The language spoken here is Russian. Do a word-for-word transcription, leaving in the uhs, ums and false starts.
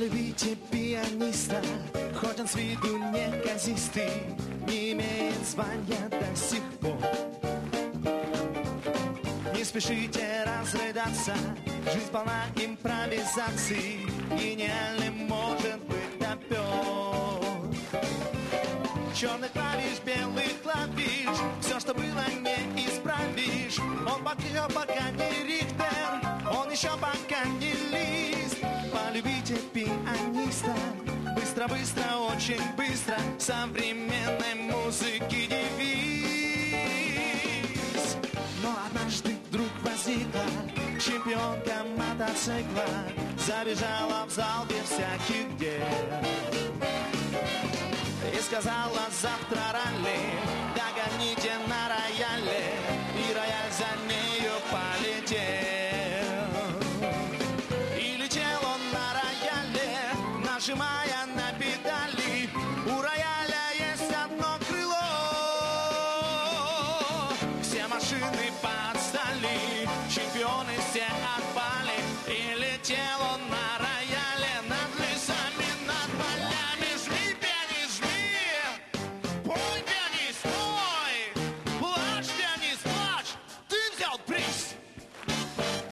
Полюбите пианиста, хоть он с виду неказистый, не имеет звания до сих пор. Не спешите разрыдаться, жизнь полна импровизаций, гениальным может быть допер. Черных клавиш, белых клавиш, все, что было, не исправишь. Он пока, пока не Рихтер, он еще пока не Лист. Полюбите пианиста, быстро, быстро, очень быстро, современной музыки девиз. Но однажды вдруг возникла чемпионка мотоцикла, забежала в зал без всяких дел и сказала: завтра ралли, догоните на рояле. И рояль за нею полетел. И летел он на рояле, нажимая на педали. У рояля есть одно крыло, все машины подстали, чемпионы все